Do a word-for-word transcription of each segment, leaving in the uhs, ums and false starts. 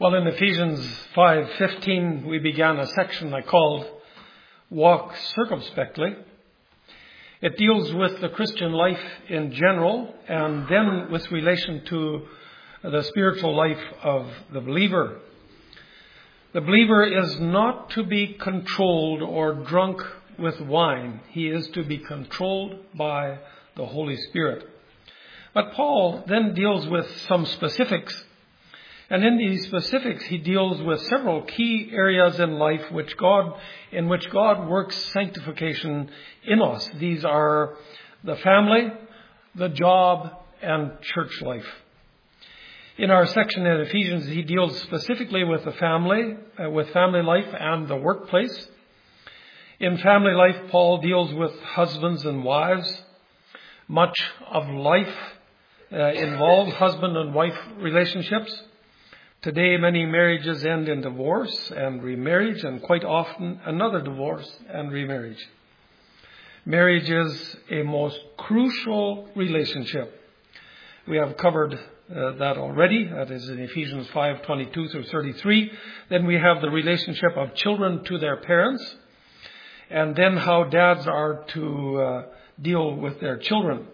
Well, in Ephesians five fifteen, we began a section I called Walk Circumspectly. It deals with the Christian life in general and then with relation to the spiritual life of the believer. The believer is not to be controlled or drunk with wine. He is to be controlled by the Holy Spirit. But Paul then deals with some specifics. And in these specifics, he deals with several key areas in life which God, in which God works sanctification in us. These are the family, the job, and church life. In our section in Ephesians, he deals specifically with the family, uh, with family life and the workplace. In family life, Paul deals with husbands and wives. Much of life uh, involves husband and wife relationships. Today, many marriages end in divorce and remarriage, and quite often another divorce and remarriage. Marriage is a most crucial relationship. We have covered uh, that already. That is in Ephesians five twenty-two through thirty-three. Then we have the relationship of children to their parents, and then how dads are to uh, deal with their children.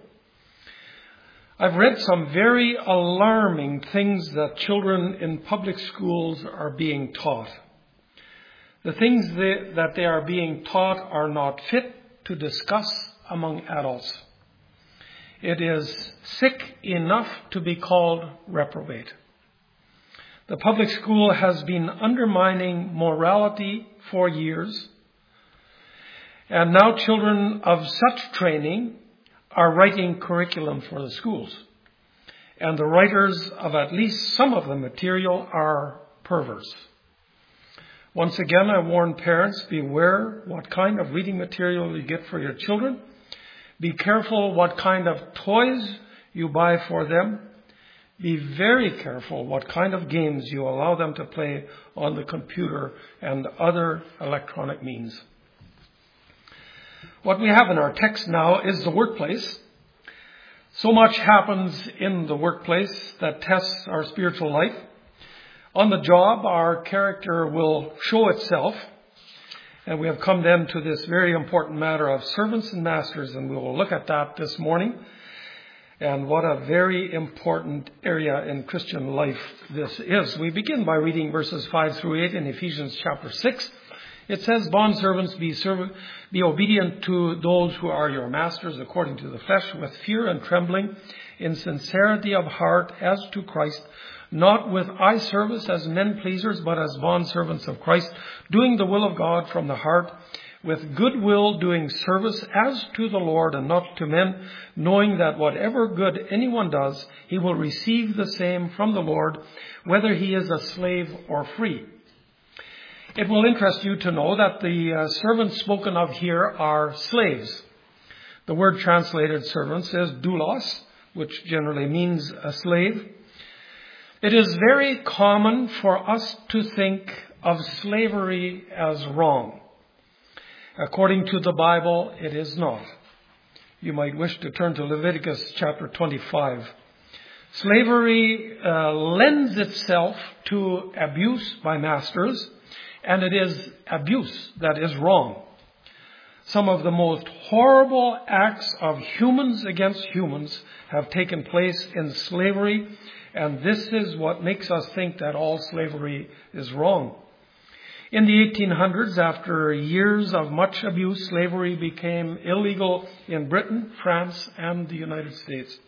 I've read some very alarming things that children in public schools are being taught. The things they, that they are being taught are not fit to discuss among adults. It is sick enough to be called reprobate. The public school has been undermining morality for years, and now children of such training are writing curriculum for the schools. And the writers of at least some of the material are perverts. Once again, I warn parents, beware what kind of reading material you get for your children. Be careful what kind of toys you buy for them. Be very careful what kind of games you allow them to play on the computer and other electronic means. What we have in our text now is the workplace. So much happens in the workplace that tests our spiritual life. On the job, our character will show itself. And we have come then to this very important matter of servants and masters, and we will look at that this morning. And what a very important area in Christian life this is. We begin by reading verses five through eight in Ephesians chapter six. It says, "Bondservants, be serv- be obedient to those who are your masters according to the flesh, with fear and trembling, in sincerity of heart as to Christ, not with eye service as men pleasers, but as bondservants of Christ, doing the will of God from the heart, with good will doing service as to the Lord and not to men, knowing that whatever good anyone does, he will receive the same from the Lord, whether he is a slave or free." It will interest you to know that the uh, servants spoken of here are slaves. The word translated servants is doulos, which generally means a slave. It is very common for us to think of slavery as wrong. According to the Bible, it is not. You might wish to turn to Leviticus chapter twenty-five. Slavery uh, lends itself to abuse by masters, and it is abuse that is wrong. Some of the most horrible acts of humans against humans have taken place in slavery, and this is what makes us think that all slavery is wrong. In the eighteen hundreds, after years of much abuse, slavery became illegal in Britain, France, and the United States.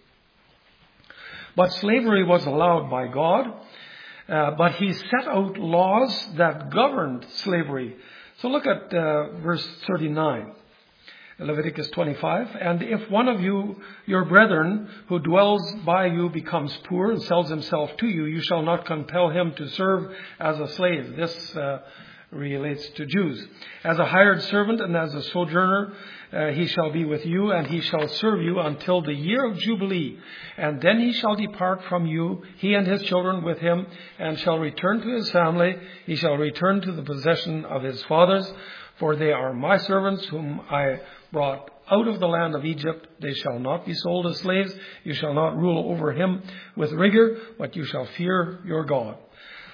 But slavery was allowed by God. Uh, but he set out laws that governed slavery. So look at uh, verse thirty-nine, Leviticus twenty-five. "And if one of you, your brethren, who dwells by you becomes poor and sells himself to you, you shall not compel him to serve as a slave." This uh, relates to Jews. "As a hired servant and as a sojourner, uh, he shall be with you, and he shall serve you until the year of Jubilee. And then he shall depart from you, he and his children with him, and shall return to his family. He shall return to the possession of his fathers, for they are my servants whom I brought out of the land of Egypt. They shall not be sold as slaves. You shall not rule over him with rigor, but you shall fear your God."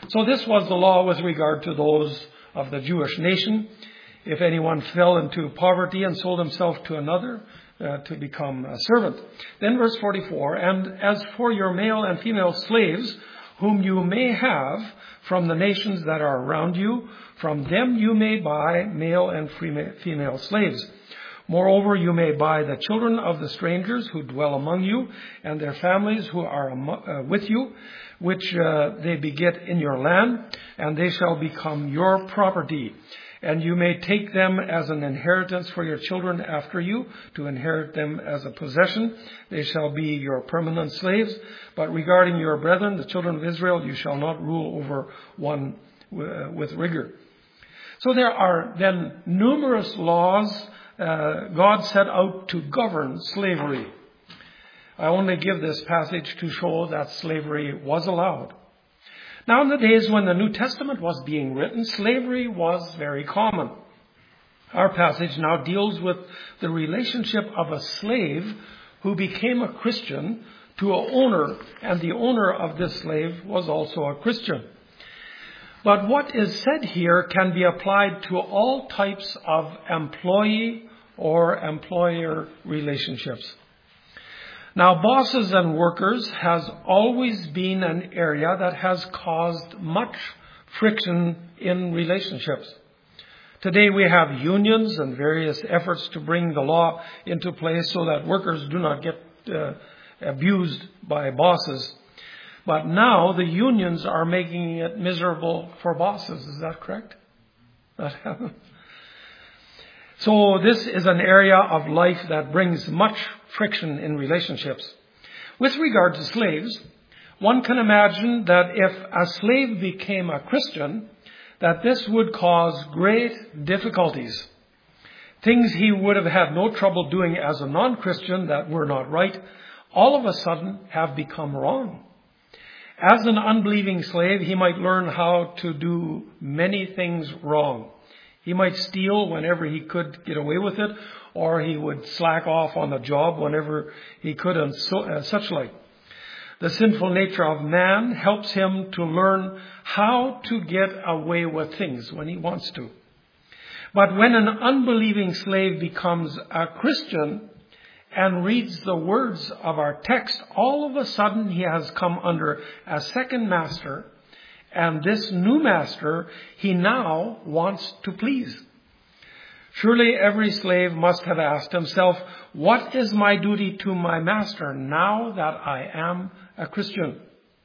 So this was the law with regard to those of the Jewish nation. If anyone fell into poverty and sold himself to another uh, to become a servant. Then verse forty-four, and as for your male and female slaves, whom you may have from the nations that are around you, from them you may buy male and female slaves. Moreover, you may buy the children of the strangers who dwell among you, and their families who are uh, with you, which uh, they beget in your land, and they shall become your property. And you may take them as an inheritance for your children after you, to inherit them as a possession. They shall be your permanent slaves. But regarding your brethren, the children of Israel, you shall not rule over one with rigor. So there are then numerous laws uh, God set out to govern slavery. I only give this passage to show that slavery was allowed. Now, in the days when the New Testament was being written, slavery was very common. Our passage now deals with the relationship of a slave who became a Christian to an owner, and the owner of this slave was also a Christian. But what is said here can be applied to all types of employee or employer relationships. Now, bosses and workers has always been an area that has caused much friction in relationships. Today we have unions and various efforts to bring the law into place so that workers do not get uh, abused by bosses. But now the unions are making it miserable for bosses. Is that correct? That happens. So this is an area of life that brings much friction in relationships. With regard to slaves, one can imagine that if a slave became a Christian, that this would cause great difficulties. Things he would have had no trouble doing as a non-Christian that were not right, all of a sudden have become wrong. As an unbelieving slave, he might learn how to do many things wrong. He might steal whenever he could get away with it, or he would slack off on the job whenever he could, and so, uh, such like. The sinful nature of man helps him to learn how to get away with things when he wants to. But when an unbelieving slave becomes a Christian and reads the words of our text, all of a sudden he has come under a second master. And this new master, he now wants to please. Surely every slave must have asked himself, what is my duty to my master now that I am a Christian?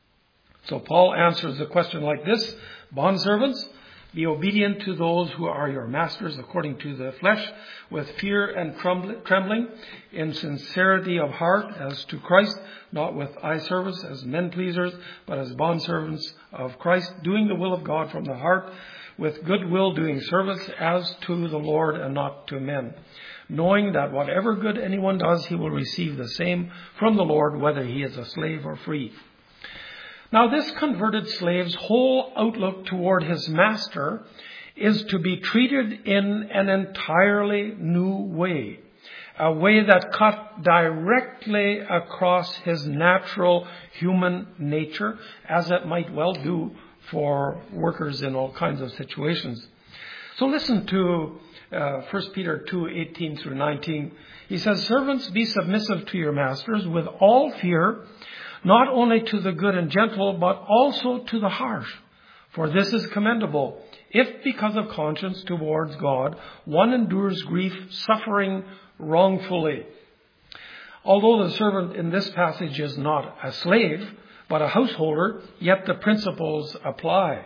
So Paul answers the question like this: Bondservants, be obedient to those who are your masters according to the flesh, with fear and trembling, in sincerity of heart as to Christ, not with eye service as men pleasers, but as bondservants of Christ, doing the will of God from the heart, with good will doing service as to the Lord and not to men, knowing that whatever good anyone does, he will receive the same from the Lord, whether he is a slave or free. Now, this converted slave's whole outlook toward his master is to be treated in an entirely new way, a way that cut directly across his natural human nature, as it might well do for workers in all kinds of situations. So listen to uh, First Peter two, eighteen through nineteen. He says, servants, be submissive to your masters with all fear, not only to the good and gentle, but also to the harsh. For this is commendable, if because of conscience towards God, one endures grief, suffering wrongfully. Although the servant in this passage is not a slave, but a householder, yet the principles apply.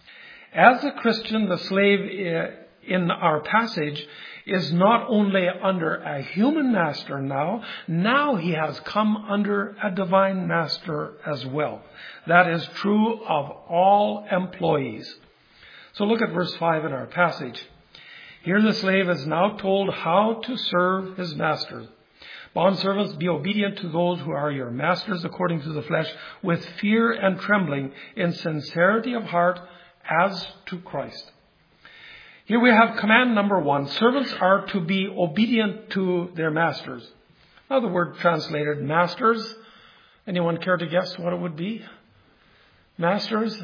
As a Christian, the slave in our passage is not only under a human master now, now he has come under a divine master as well. That is true of all employees. So look at verse five in our passage. Here the slave is now told how to serve his master. Bondservants, be obedient to those who are your masters according to the flesh, with fear and trembling, in sincerity of heart as to Christ. Here we have command number one. Servants are to be obedient to their masters. Now the word translated masters. Anyone care to guess what it would be? Masters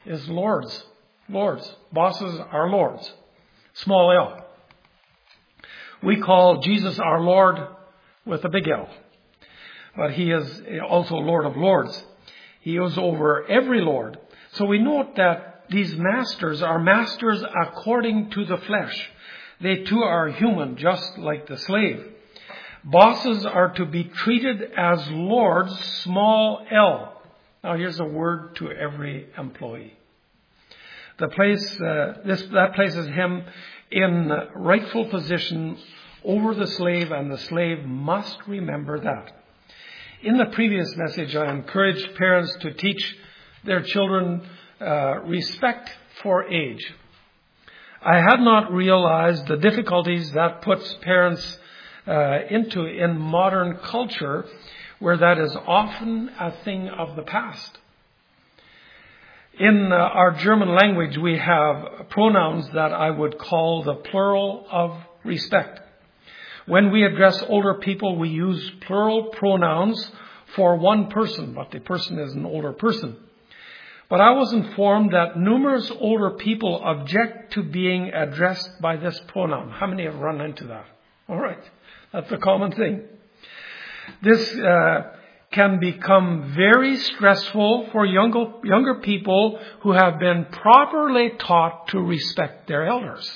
is lords. Lords. Bosses are lords. Small L. We call Jesus our Lord with a big L. But he is also Lord of Lords. He is over every Lord. So we note that these masters are masters according to the flesh. They too are human, just like the slave. Bosses are to be treated as lords, small L. Now here's a word to every employee. The place, uh, this, that places him in rightful position over the slave, and the slave must remember that. In the previous message, I encouraged parents to teach their children uh, respect for age. I had not realized the difficulties that puts parents uh, into in modern culture, where that is often a thing of the past. In uh, our German language, we have pronouns that I would call the plural of respect. When we address older people, we use plural pronouns for one person, but the person is an older person. But I was informed that numerous older people object to being addressed by this pronoun. How many have run into that? All right. That's a common thing. This uh, can become very stressful for younger, younger people who have been properly taught to respect their elders.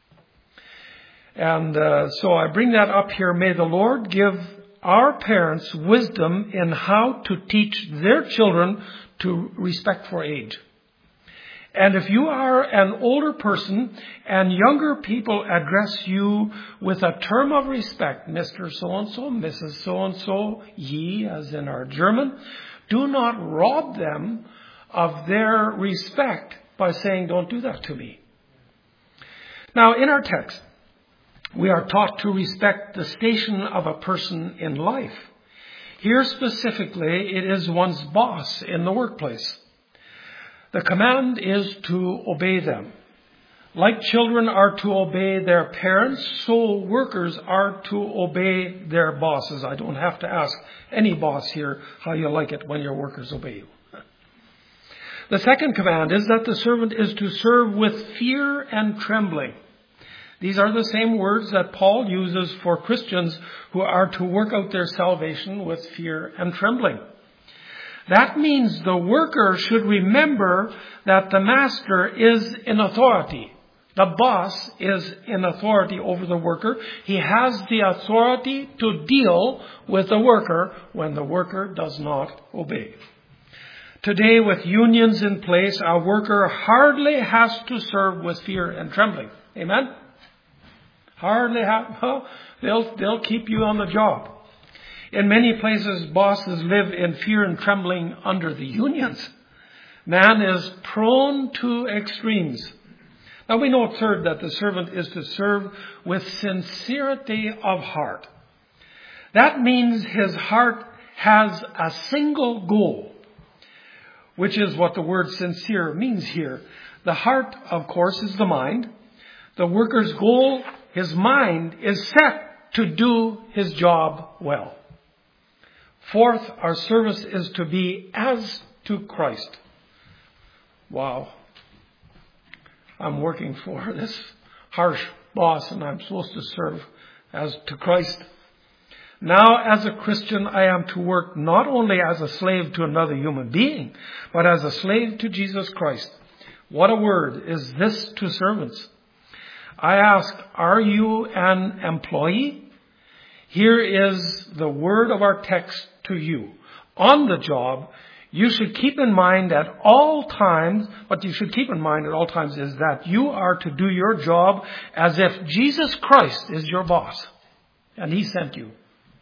And uh, so I bring that up here. May the Lord give our parents wisdom in how to teach their children to respect for age. And if you are an older person and younger people address you with a term of respect, Mister So-and-so, Missus So-and-so, ye, as in our German, do not rob them of their respect by saying, don't do that to me. Now, in our text, we are taught to respect the station of a person in life. Here specifically, it is one's boss in the workplace. The command is to obey them. Like children are to obey their parents, so workers are to obey their bosses. I don't have to ask any boss here how you like it when your workers obey you. The second command is that the servant is to serve with fear and trembling. These are the same words that Paul uses for Christians who are to work out their salvation with fear and trembling. That means the worker should remember that the master is in authority. The boss is in authority over the worker. He has the authority to deal with the worker when the worker does not obey. Today, with unions in place, a worker hardly has to serve with fear and trembling. Amen? Hardly have, well, they'll, they'll keep you on the job. In many places, bosses live in fear and trembling under the unions. Man is prone to extremes. Now we know, third, that the servant is to serve with sincerity of heart. That means his heart has a single goal, which is what the word sincere means here. The heart, of course, is the mind. The worker's goal, his mind, is set to do his job well. Fourth, our service is to be as to Christ. Wow. I'm working for this harsh boss and I'm supposed to serve as to Christ. Now, as a Christian, I am to work not only as a slave to another human being, but as a slave to Jesus Christ. What a word is this to servants. I ask, are you an employee? Here is the word of our text to you. On the job, you should keep in mind at all times, what you should keep in mind at all times is that you are to do your job as if Jesus Christ is your boss and he sent you.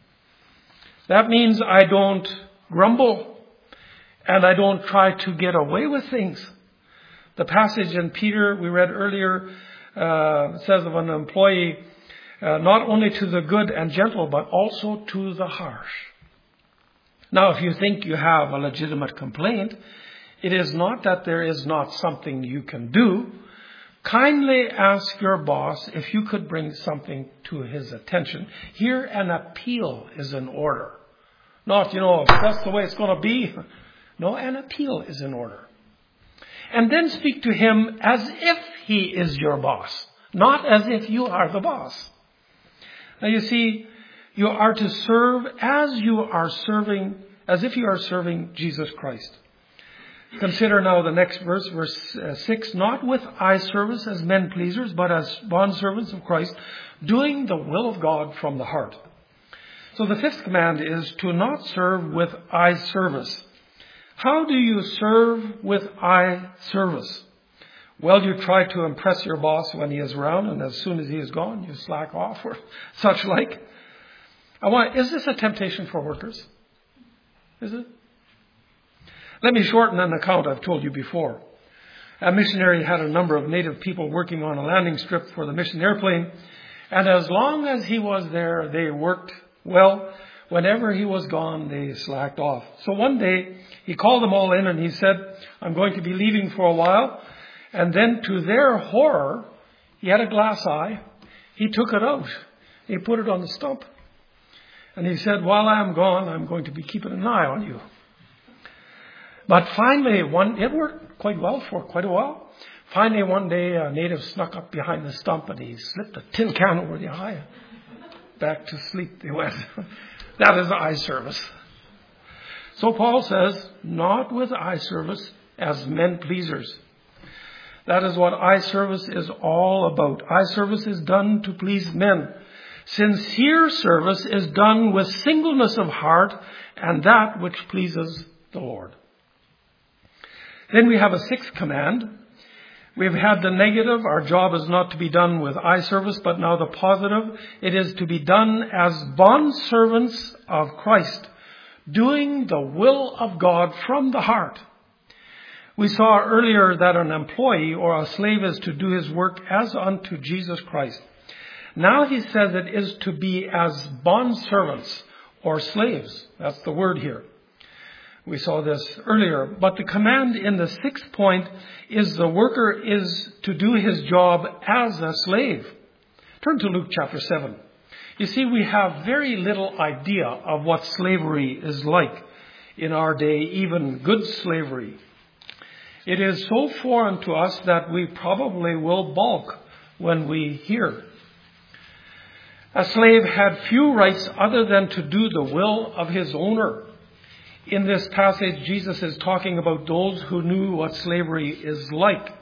That means I don't grumble and I don't try to get away with things. The passage in Peter we read earlier uh, says of an employee, uh, not only to the good and gentle, but also to the harsh. Now, if you think you have a legitimate complaint, it is not that there is not something you can do. Kindly ask your boss if you could bring something to his attention. Here, an appeal is in order. Not, you know, if that's the way it's going to be. No, an appeal is in order. And then speak to him as if he is your boss, not as if you are the boss. Now you see, you are to serve as you are serving, as if you are serving Jesus Christ. Consider now the next verse, verse uh, six, not with eye service as men pleasers, but as bondservants of Christ, doing the will of God from the heart. So the fifth command is to not serve with eye service. How do you serve with eye service? Well, you try to impress your boss when he is around, and as soon as he is gone, you slack off or such like. I want, is this a temptation for workers? Is it? Let me shorten an account I've told you before. A missionary had a number of native people working on a landing strip for the mission airplane, and as long as he was there, they worked well. Whenever he was gone, they slacked off. So one day, he called them all in and he said, I'm going to be leaving for a while. And then to their horror, he had a glass eye. He took it out. He put it on the stump. And he said, while I'm gone, I'm going to be keeping an eye on you. But finally, one, it worked quite well for quite a while. Finally, one day, a native snuck up behind the stump and he slipped a tin can over the eye. Back to sleep they went. That is eye service. So Paul says, not with eye service as men pleasers. That is what eye service is all about. Eye service is done to please men. Sincere service is done with singleness of heart and that which pleases the Lord. Then we have a sixth command. We've had the negative. Our job is not to be done with eye service, but now the positive. It is to be done as bondservants of Christ, doing the will of God from the heart. We saw earlier that an employee or a slave is to do his work as unto Jesus Christ. Now he says it is to be as bondservants or slaves. That's the word here. We saw this earlier. But the command in the sixth point is the worker is to do his job as a slave. Turn to Luke chapter seven. You see, we have very little idea of what slavery is like in our day, even good slavery. It is so foreign to us that we probably will balk when we hear. A slave had few rights other than to do the will of his owner. In this passage, Jesus is talking about those who knew what slavery is like.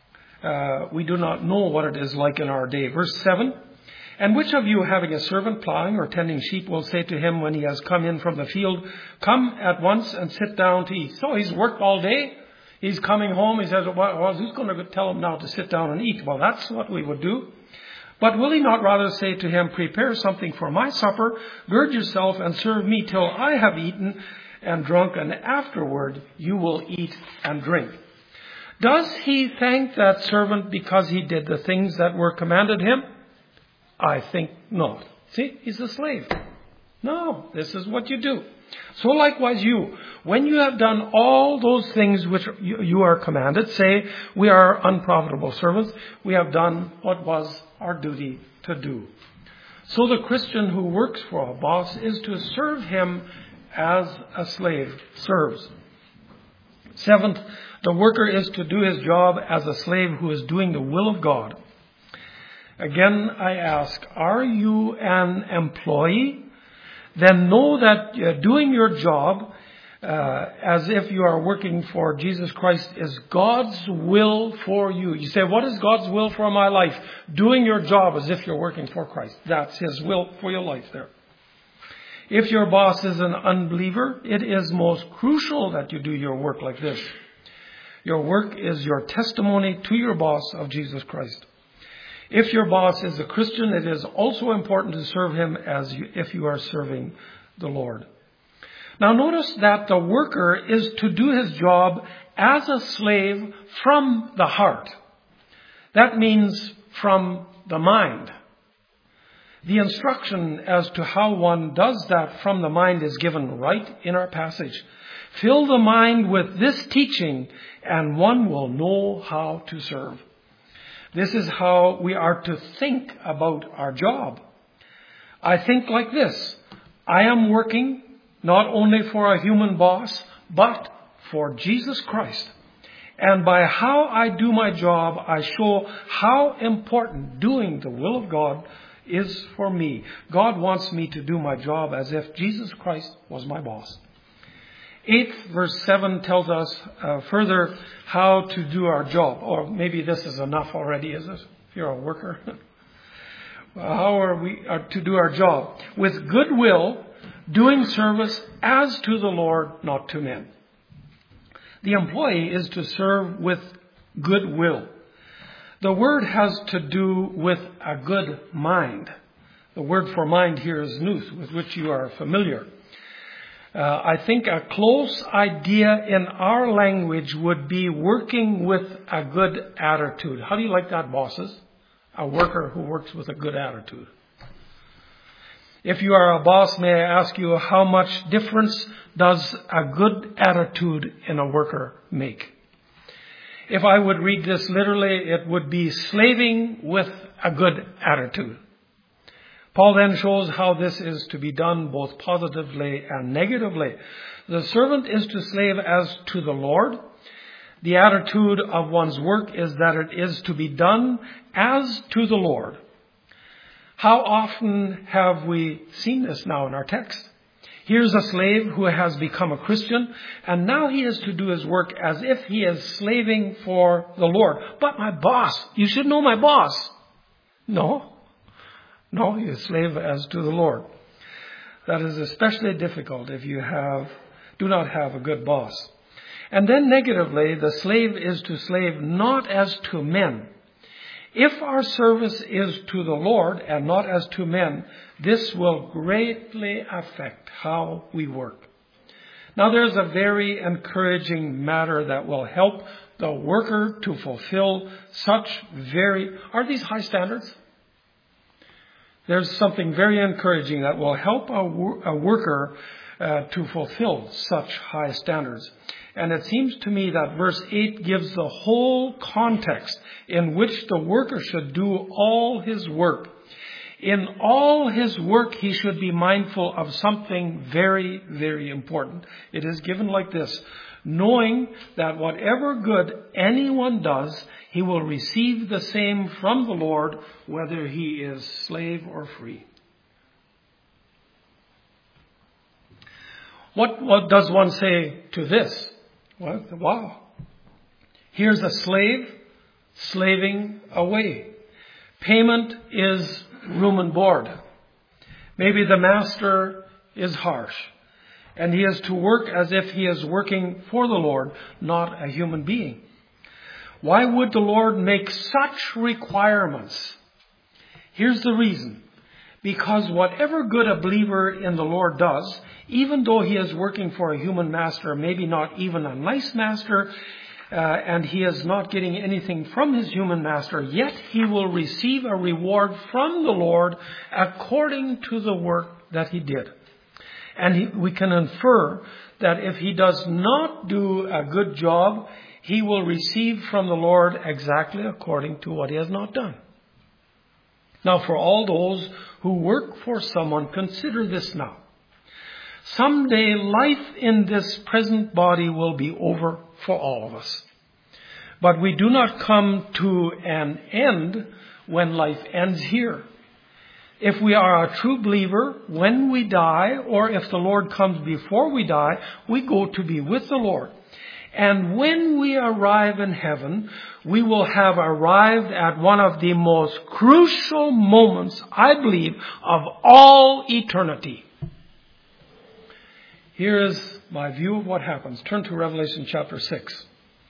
Uh, we do not know what it is like in our day. Verse seven, and which of you having a servant plowing or tending sheep will say to him when he has come in from the field, come at once and sit down to eat. So he's worked all day. He's coming home. He says, well, who's going to tell him now to sit down and eat? Well, that's what we would do. But will he not rather say to him, prepare something for my supper, gird yourself and serve me till I have eaten and drunk, and afterward you will eat and drink. Does he thank that servant because he did the things that were commanded him? I think not. See, he's a slave. No, this is what you do. So likewise you, when you have done all those things which you are commanded, say, we are unprofitable servants, we have done what was our duty to do. So the Christian who works for a boss is to serve him as a slave serves. Seventh, the worker is to do his job as a slave who is doing the will of God. Again, I ask, are you an employee? Then know that uh, doing your job uh, as if you are working for Jesus Christ is God's will for you. You say, what is God's will for my life? Doing your job as if you're working for Christ. That's His will for your life there. If your boss is an unbeliever, it is most crucial that you do your work like this. Your work is your testimony to your boss of Jesus Christ. If your boss is a Christian, it is also important to serve him as you, if you are serving the Lord. Now notice that the worker is to do his job as a slave from the heart. That means from the mind. The instruction as to how one does that from the mind is given right in our passage. Fill the mind with this teaching and one will know how to serve. This is how we are to think about our job. I think like this. I am working not only for a human boss, but for Jesus Christ. And by how I do my job, I show how important doing the will of God is for me. God wants me to do my job as if Jesus Christ was my boss. Eighth, verse seven tells us uh, further how to do our job. Or maybe this is enough already, is it? If you're a worker. How are we are to do our job? With goodwill, doing service as to the Lord, not to men. The employee is to serve with goodwill. The word has to do with a good mind. The word for mind here is nous, with which you are familiar. Uh, I think a close idea in our language would be working with a good attitude. How do you like that, bosses? A worker who works with a good attitude. If you are a boss, may I ask you, how much difference does a good attitude in a worker make? If I would read this literally, it would be slaving with a good attitude. Paul then shows how this is to be done both positively and negatively. The servant is to slave as to the Lord. The attitude of one's work is that it is to be done as to the Lord. How often have we seen this now in our text? Here's a slave who has become a Christian, and now he is to do his work as if he is slaving for the Lord. But my boss, you should know my boss. No, no, he is slave as to the Lord. That is especially difficult if you have, do not have a good boss. And then negatively, the slave is to slave not as to men. If our service is to the Lord and not as to men, this will greatly affect how we work. Now, there's a very encouraging matter that will help the worker to fulfill such very... Are these high standards? There's something very encouraging that will help a, wor- a worker uh, to fulfill such high standards. And it seems to me that verse eight gives the whole context in which the worker should do all his work. In all his work, he should be mindful of something very, very important. It is given like this: knowing that whatever good anyone does, he will receive the same from the Lord, whether he is slave or free. What, what does one say to this? Well, wow. Here's a slave slaving away. Payment is room and board. Maybe the master is harsh, and he is to work as if he is working for the Lord, not a human being. Why would the Lord make such requirements? Here's the reason. Because whatever good a believer in the Lord does, even though he is working for a human master, maybe not even a nice master, uh, and he is not getting anything from his human master, yet he will receive a reward from the Lord according to the work that he did. And he, we can infer that if he does not do a good job, he will receive from the Lord exactly according to what he has not done. Now, for all those who work for someone, consider this now. Someday, life in this present body will be over for all of us. But we do not come to an end when life ends here. If we are a true believer, when we die, or if the Lord comes before we die, we go to be with the Lord. And when we arrive in heaven, we will have arrived at one of the most crucial moments, I believe, of all eternity. Here is my view of what happens. Turn to Revelation chapter six.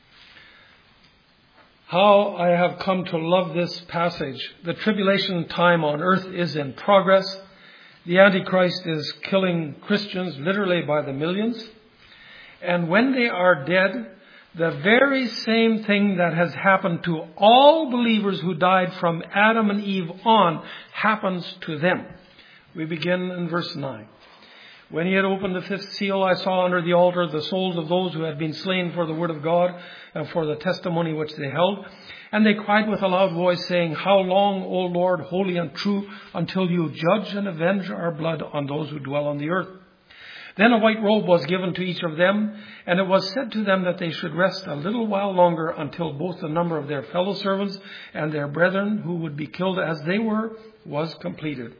How I have come to love this passage. The tribulation time on earth is in progress. The Antichrist is killing Christians literally by the millions. And when they are dead, the very same thing that has happened to all believers who died from Adam and Eve on happens to them. We begin in verse nine. When he had opened the fifth seal, I saw under the altar the souls of those who had been slain for the word of God and for the testimony which they held. And they cried with a loud voice, saying, How long, O Lord, holy and true, until you judge and avenge our blood on those who dwell on the earth? Then a white robe was given to each of them, and it was said to them that they should rest a little while longer until both the number of their fellow servants and their brethren who would be killed as they were was completed.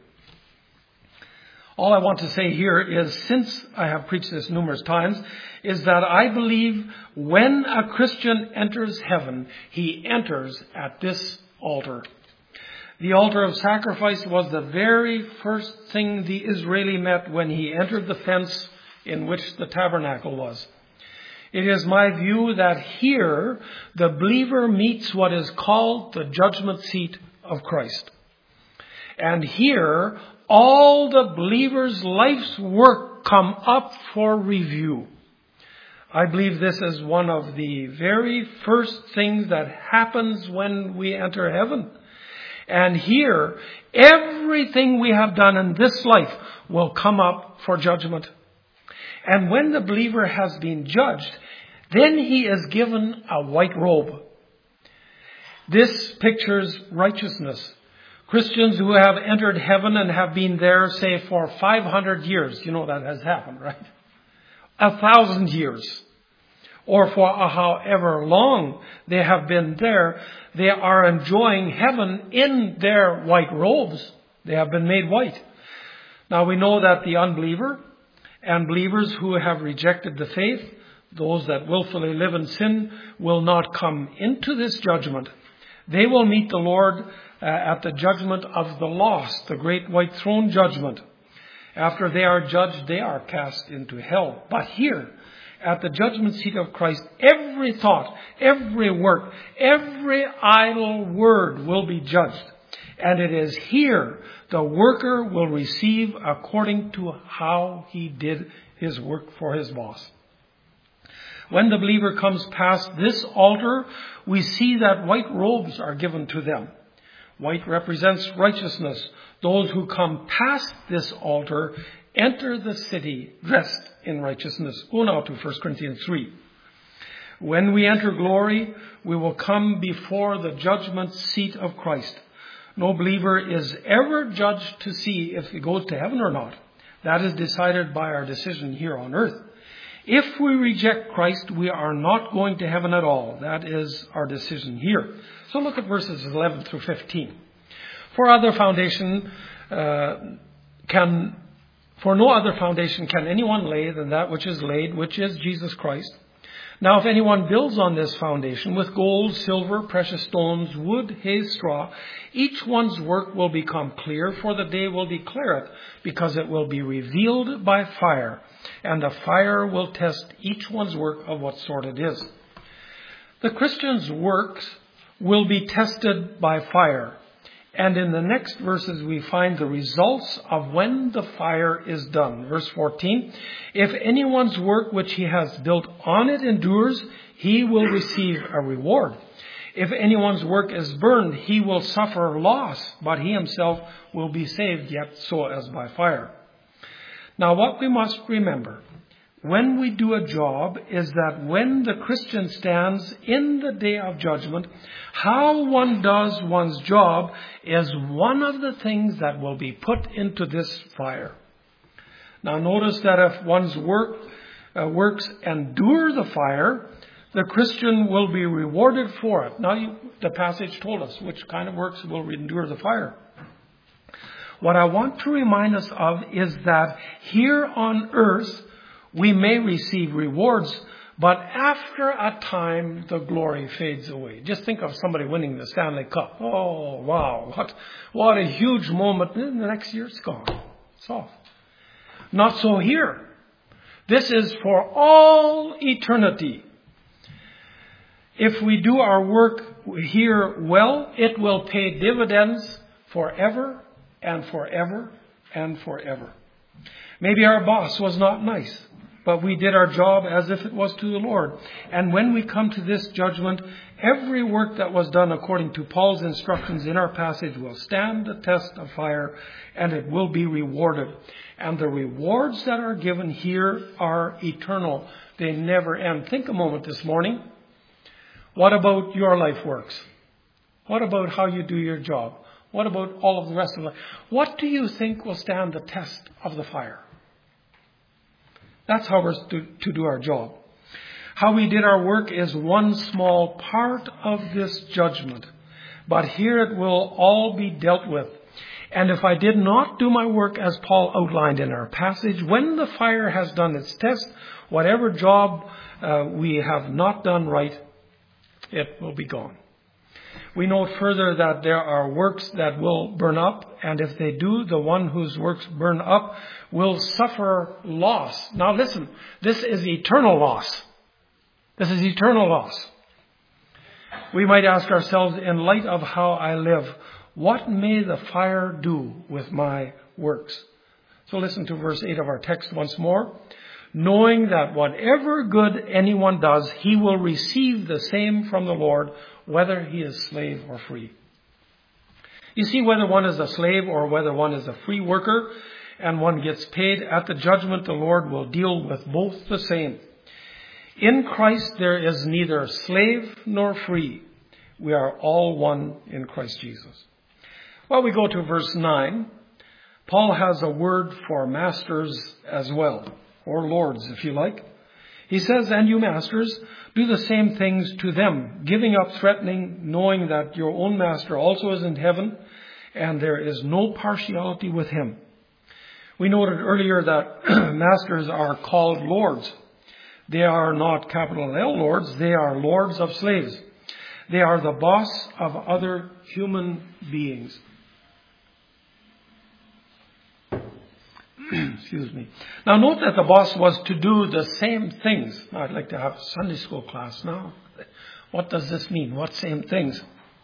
All I want to say here is, since I have preached this numerous times, is that I believe when a Christian enters heaven, he enters at this altar. The altar of sacrifice was the very first thing the Israeli met when he entered the fence in which the tabernacle was. It is my view that here the believer meets what is called the judgment seat of Christ. And here all the believer's life's work come up for review. I believe this is one of the very first things that happens when we enter heaven. And here, everything we have done in this life will come up for judgment. And when the believer has been judged, then he is given a white robe. This pictures righteousness. Christians who have entered heaven and have been there, say, for five hundred years. You know that has happened, right? A thousand years. Or for however long they have been there, they are enjoying heaven in their white robes. They have been made white. Now we know that the unbeliever and believers who have rejected the faith, those that willfully live in sin, will not come into this judgment. They will meet the Lord uh, at the judgment of the lost, the great white throne judgment. After they are judged, they are cast into hell. But here, at the judgment seat of Christ, every thought, every work, every idle word will be judged. And it is here the worker will receive according to how he did his work for his boss. When the believer comes past this altar, we see that white robes are given to them. White represents righteousness. Those who come past this altar enter the city dressed in righteousness. Go now to First Corinthians three. When we enter glory, we will come before the judgment seat of Christ. No believer is ever judged to see if he goes to heaven or not. That is decided by our decision here on earth. If we reject Christ, we are not going to heaven at all. That is our decision here. So look at verses eleven through fifteen. For other foundation uh, can... For no other foundation can anyone lay than that which is laid, which is Jesus Christ. Now, if anyone builds on this foundation with gold, silver, precious stones, wood, hay, straw, each one's work will become clear, for the day will declare it, because it will be revealed by fire, and the fire will test each one's work of what sort it is. The Christian's works will be tested by fire. And in the next verses, we find the results of when the fire is done. Verse fourteen, if anyone's work which he has built on it endures, he will receive a reward. If anyone's work is burned, he will suffer loss, but he himself will be saved, yet so as by fire. Now, what we must remember when we do a job is that when the Christian stands in the day of judgment, how one does one's job is one of the things that will be put into this fire. Now notice that if one's work uh, works endure the fire, the Christian will be rewarded for it. Now you, the passage told us which kind of works will endure the fire. What I want to remind us of is that here on earth, we may receive rewards, but after a time, the glory fades away. Just think of somebody winning the Stanley Cup. Oh, wow, what, what a huge moment. And the next year, it's gone. It's off. Not so here. This is for all eternity. If we do our work here well, it will pay dividends forever and forever and forever. Maybe our boss was not nice, but we did our job as if it was to the Lord. And when we come to this judgment, every work that was done according to Paul's instructions in our passage will stand the test of fire, and it will be rewarded. And the rewards that are given here are eternal. They never end. Think a moment this morning. What about your life works? What about how you do your job? What about all of the rest of life? What do you think will stand the test of the fire? That's how we're to, to do our job. How we did our work is one small part of this judgment. But here it will all be dealt with. And if I did not do my work as Paul outlined in our passage, when the fire has done its test, whatever job uh, we have not done right, it will be gone. We note further that there are works that will burn up, and if they do, the one whose works burn up will suffer loss. Now listen, this is eternal loss. This is eternal loss. We might ask ourselves, in light of how I live, what may the fire do with my works? So listen to verse eight of our text once more. Knowing that whatever good anyone does, he will receive the same from the Lord, whether he is slave or free. You see, whether one is a slave or whether one is a free worker and one gets paid, at the judgment the Lord will deal with both the same. In Christ there is neither slave nor free. We are all one in Christ Jesus. Well, we go to verse nine. Paul has a word for masters as well, or lords if you like. He says, and you masters, do the same things to them, giving up threatening, knowing that your own master also is in heaven, and there is no partiality with him. We noted earlier that masters are called lords. They are not capital L lords, they are lords of slaves. They are the boss of other human beings. Excuse me. Now note that the boss was to do the same things. Now, I'd like to have a Sunday school class now. What does this mean? What same things?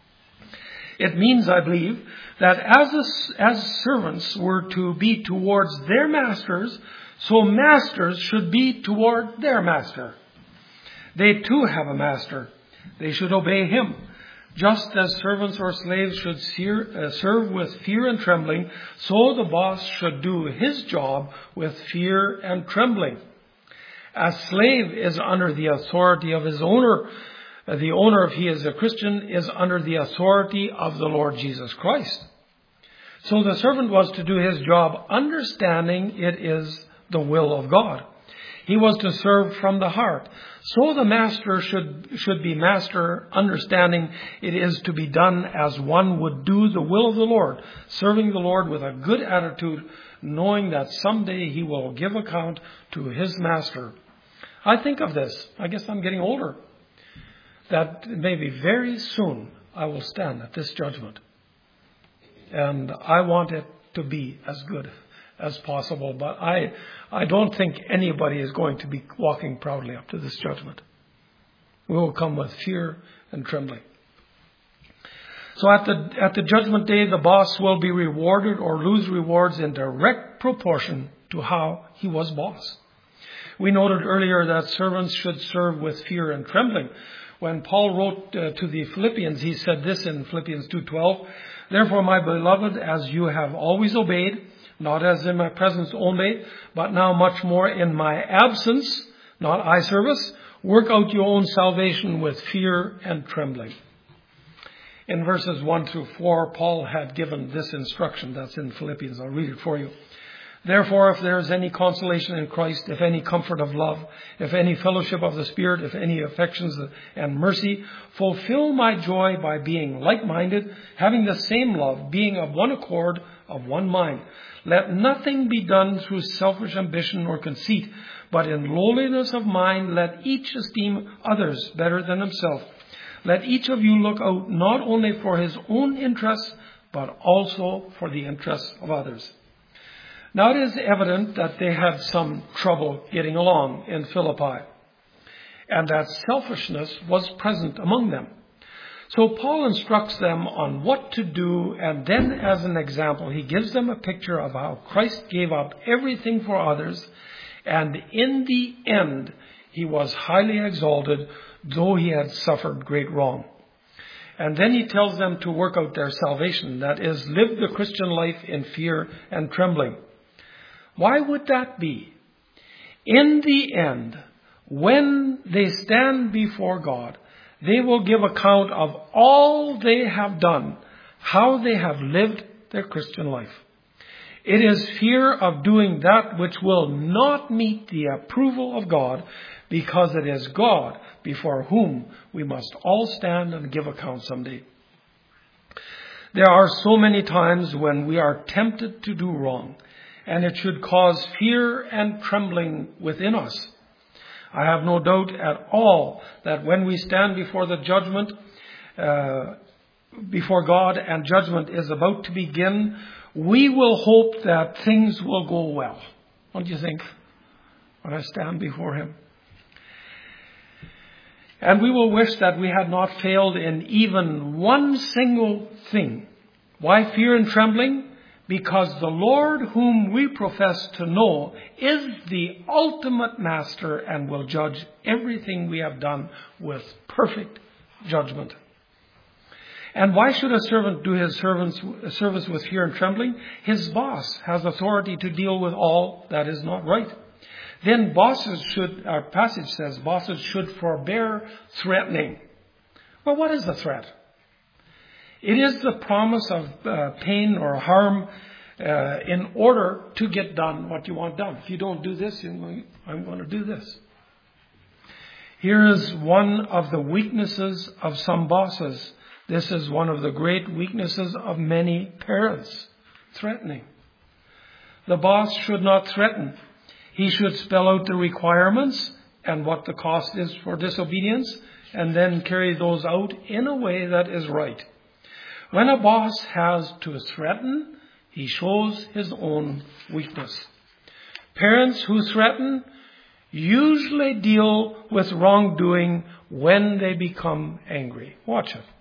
It means, I believe, that as a, as servants were to be towards their masters, so masters should be toward their master. They too have a master. They should obey him. Just as servants or slaves should serve with fear and trembling, so the boss should do his job with fear and trembling. A slave is under the authority of his owner. The owner, if he is a Christian, is under the authority of the Lord Jesus Christ. So the servant was to do his job understanding it is the will of God. He was to serve from the heart. So the master should, should be master, understanding it is to be done as one would do the will of the Lord, serving the Lord with a good attitude, knowing that someday he will give account to his master. I think of this. I guess I'm getting older. That maybe very soon I will stand at this judgment. And I want it to be as good as possible, but I I don't think anybody is going to be walking proudly up to this judgment. We will come with fear and trembling. So at the at the judgment day, the boss will be rewarded or lose rewards in direct proportion to how he was boss. We noted earlier that servants should serve with fear and trembling. When Paul wrote uh, to the Philippians, he said this in Philippians two twelve, therefore, my beloved, as you have always obeyed, not as in my presence only, but now much more in my absence, not eye service, work out your own salvation with fear and trembling. In verses one through four, Paul had given this instruction. That's in Philippians. I'll read it for you. Therefore, if there is any consolation in Christ, if any comfort of love, if any fellowship of the Spirit, if any affections and mercy, fulfill my joy by being like-minded, having the same love, being of one accord, of one mind. Let nothing be done through selfish ambition or conceit, but in lowliness of mind let each esteem others better than himself. Let each of you look out not only for his own interests, but also for the interests of others. Now it is evident that they had some trouble getting along in Philippi, and that selfishness was present among them. So Paul instructs them on what to do, and then as an example, he gives them a picture of how Christ gave up everything for others, and in the end, he was highly exalted, though he had suffered great wrong. And then he tells them to work out their salvation, that is, live the Christian life in fear and trembling. Why would that be? In the end, when they stand before God, they will give account of all they have done, how they have lived their Christian life. It is fear of doing that which will not meet the approval of God, because it is God before whom we must all stand and give account someday. There are so many times when we are tempted to do wrong, and it should cause fear and trembling within us. I have no doubt at all that when we stand before the judgment, uh, before God, and judgment is about to begin, we will hope that things will go well. What do you think when I stand before Him? And we will wish that we had not failed in even one single thing. Why fear and trembling? Because the Lord whom we profess to know is the ultimate master and will judge everything we have done with perfect judgment. And why should a servant do his servants, service with fear and trembling? His boss has authority to deal with all that is not right. Then bosses should, our passage says, bosses should forbear threatening. Well, what is the threat? It is the promise of uh, pain or harm uh, in order to get done what you want done. If you don't do this, I'm going to do this. Here is one of the weaknesses of some bosses. This is one of the great weaknesses of many parents. Threatening. The boss should not threaten. He should spell out the requirements and what the cost is for disobedience, and then carry those out in a way that is right. When a boss has to threaten, he shows his own weakness. Parents who threaten usually deal with wrongdoing when they become angry. Watch it.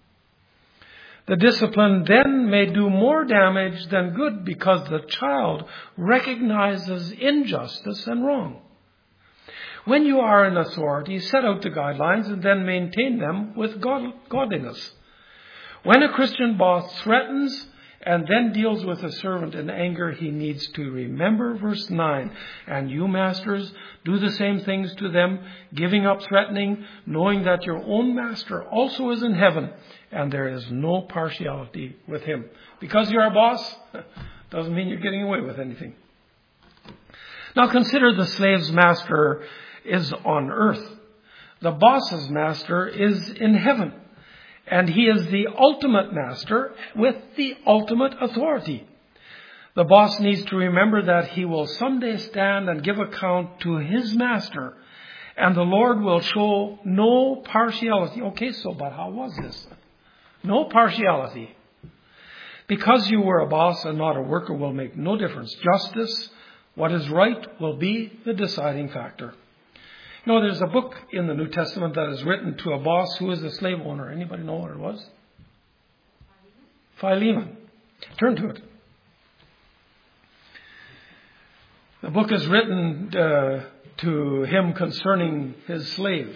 The discipline then may do more damage than good, because the child recognizes injustice and wrong. When you are in authority, set out the guidelines and then maintain them with God- godliness. When a Christian boss threatens and then deals with a servant in anger, he needs to remember verse nine. And you, masters, do the same things to them, giving up threatening, knowing that your own master also is in heaven, and there is no partiality with him. Because you're a boss, doesn't mean you're getting away with anything. Now consider the slave's master is on earth. The boss's master is in heaven. And he is the ultimate master with the ultimate authority. The boss needs to remember that he will someday stand and give account to his master. And the Lord will show no partiality. Okay, so but how was this? No partiality. Because you were a boss and not a worker will make no difference. Justice, what is right, will be the deciding factor. You know, there's a book in the New Testament that is written to a boss who is a slave owner. Anybody know what it was? Philemon. Turn to it. The book is written uh, to him concerning his slave.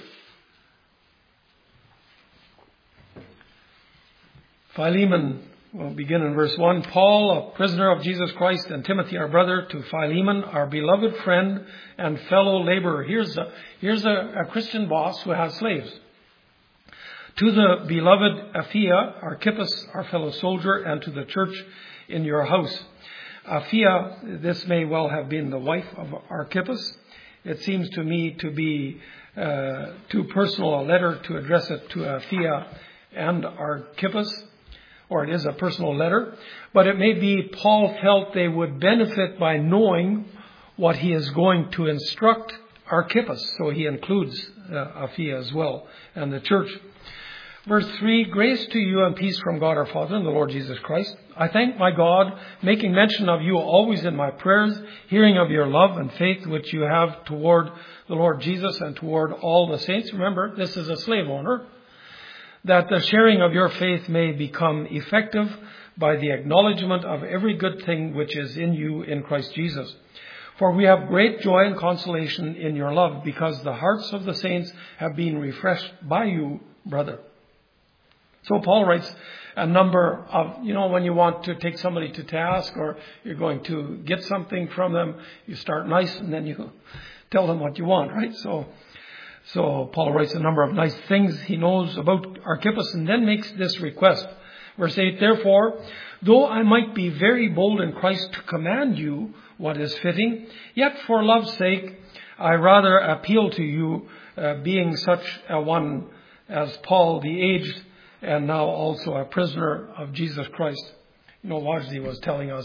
Philemon, we'll begin in verse one. Paul, a prisoner of Jesus Christ, and Timothy, our brother, to Philemon, our beloved friend and fellow laborer. Here's a, here's a, a Christian boss who has slaves. To the beloved Apphia, Archippus, our fellow soldier, and to the church in your house. Apphia, this may well have been the wife of Archippus. It seems to me to be uh, too personal a letter to address it to Apphia and Archippus. Or it is a personal letter, but it may be Paul felt they would benefit by knowing what he is going to instruct Archippus. So he includes uh, Apphia as well, and the church. Verse three, grace to you and peace from God our Father and the Lord Jesus Christ. I thank my God, making mention of you always in my prayers, hearing of your love and faith which you have toward the Lord Jesus and toward all the saints. Remember, this is a slave owner. That the sharing of your faith may become effective by the acknowledgement of every good thing which is in you in Christ Jesus. For we have great joy and consolation in your love, because the hearts of the saints have been refreshed by you, brother. So Paul writes a number of, you know, when you want to take somebody to task or you're going to get something from them, you start nice and then you tell them what you want, right? So So Paul writes a number of nice things he knows about Archippus and then makes this request. Verse eight, therefore, though I might be very bold in Christ to command you what is fitting, yet for love's sake I rather appeal to you, uh, being such a one as Paul the aged, and now also a prisoner of Jesus Christ. You know, Wajdi was telling us,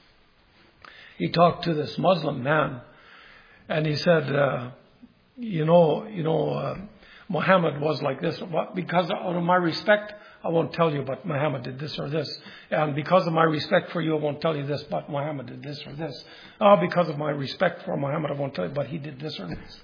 he talked to this Muslim man, and he said, uh, you know, you know, uh, Muhammad was like this. Because of my respect, I won't tell you, but Muhammad did this or this. And because of my respect for you, I won't tell you this, but Muhammad did this or this. Oh, because of my respect for Muhammad, I won't tell you, but he did this or this.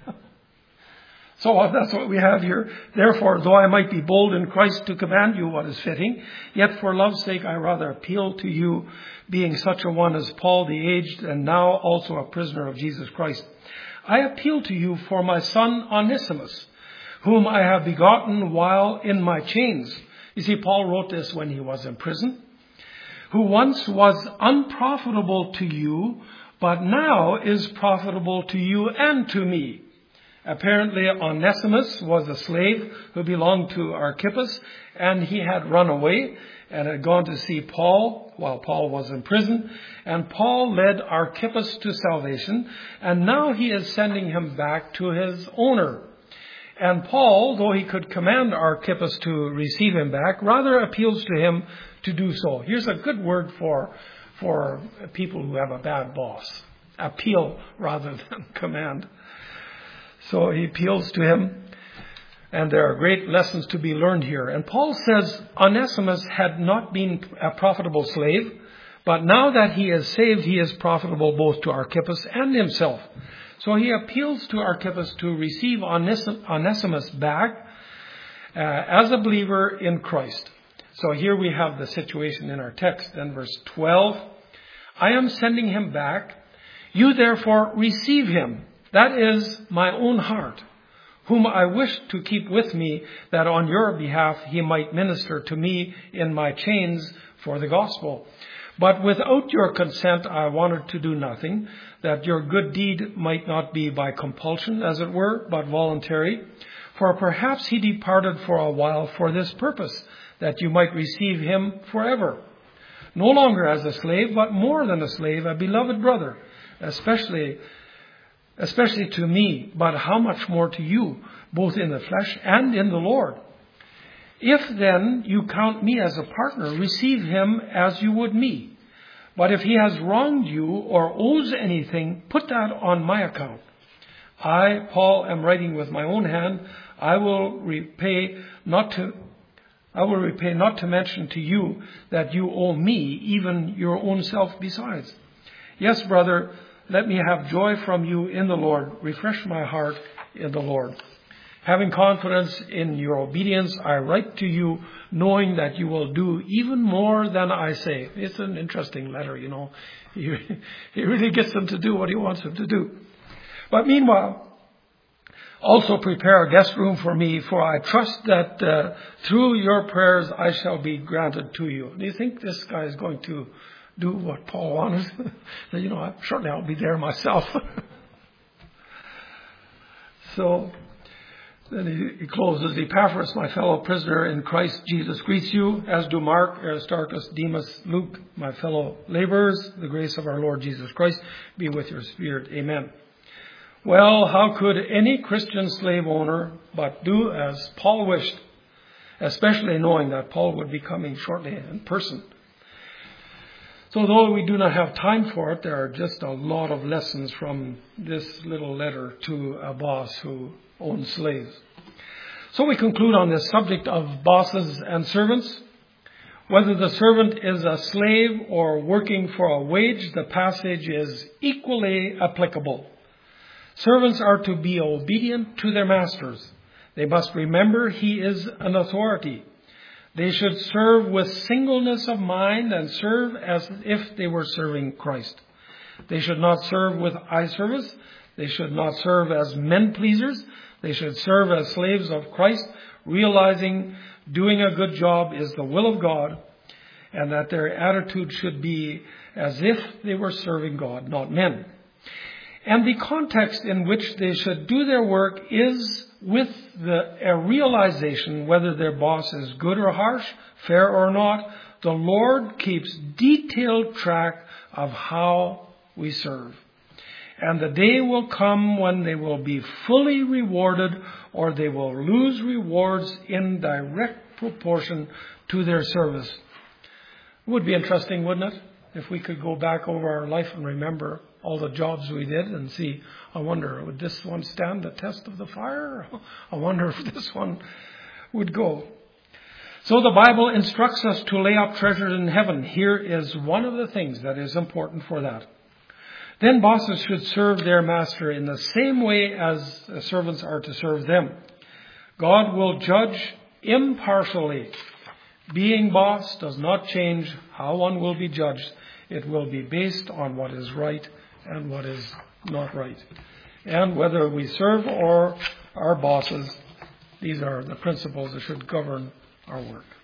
So that's what we have here. Therefore, though I might be bold in Christ to command you what is fitting, yet for love's sake I rather appeal to you, being such a one as Paul the aged, and now also a prisoner of Jesus Christ. I appeal to you for my son Onesimus, whom I have begotten while in my chains. You see, Paul wrote this when he was in prison. Who once was unprofitable to you, but now is profitable to you and to me. Apparently, Onesimus was a slave who belonged to Archippus, and he had run away and had gone to see Paul while Paul was in prison. And Paul led Archippus to salvation, and now he is sending him back to his owner. And Paul, though he could command Archippus to receive him back, rather appeals to him to do so. Here's a good word for, for people who have a bad boss. Appeal rather than command. So he appeals to him, and there are great lessons to be learned here. And Paul says Onesimus had not been a profitable slave, but now that he is saved, he is profitable both to Archippus and himself. So he appeals to Archippus to receive Onesimus back uh, as a believer in Christ. So here we have the situation in our text. Then verse twelve, I am sending him back. You therefore receive him. That is my own heart, whom I wish to keep with me, that on your behalf he might minister to me in my chains for the gospel. But without your consent I wanted to do nothing, that your good deed might not be by compulsion, as it were, but voluntary. For perhaps he departed for a while for this purpose, that you might receive him forever. No longer as a slave, but more than a slave, a beloved brother, especially especially to me, but how much more to you, both in the flesh and in the Lord. If then you count me as a partner, receive him as you would me. But if he has wronged you or owes anything, put that on my account. I, Paul, am writing with my own hand. I will repay not to I will repay not to mention to you that you owe me, even your own self besides. Yes, brother, let me have joy from you in the Lord. Refresh my heart in the Lord. Having confidence in your obedience, I write to you, knowing that you will do even more than I say. It's an interesting letter, you know. He, he really gets them to do what he wants them to do. But meanwhile, also prepare a guest room for me, for I trust that uh, through your prayers I shall be granted to you. Do you think this guy is going to do what Paul wanted? You know, certainly I'll be there myself. So then he, he closes, Epaphras, my fellow prisoner in Christ Jesus, greets you, as do Mark, Aristarchus, Demas, Luke, my fellow laborers. The grace of our Lord Jesus Christ be with your spirit. Amen. Well, how could any Christian slave owner but do as Paul wished, especially knowing that Paul would be coming shortly in person? So though we do not have time for it, there are just a lot of lessons from this little letter to a boss who owns slaves. So we conclude on this subject of bosses and servants. Whether the servant is a slave or working for a wage, the passage is equally applicable. Servants are to be obedient to their masters. They must remember he is an authority. They should serve with singleness of mind and serve as if they were serving Christ. They should not serve with eye service. They should not serve as men pleasers. They should serve as slaves of Christ, realizing doing a good job is the will of God, and that their attitude should be as if they were serving God, not men. And the context in which they should do their work is with the a realization whether their boss is good or harsh, fair or not. The Lord keeps detailed track of how we serve. And the day will come when they will be fully rewarded, or they will lose rewards in direct proportion to their service. It would be interesting, wouldn't it, if we could go back over our life and remember all the jobs we did and see, I wonder, would this one stand the test of the fire? I wonder if this one would go. So the Bible instructs us to lay up treasures in heaven. Here is one of the things that is important for that. Then bosses should serve their master in the same way as servants are to serve them. God will judge impartially. Being boss does not change how one will be judged. It will be based on what is right and what is not right. And whether we serve or are bosses, these are the principles that should govern our work.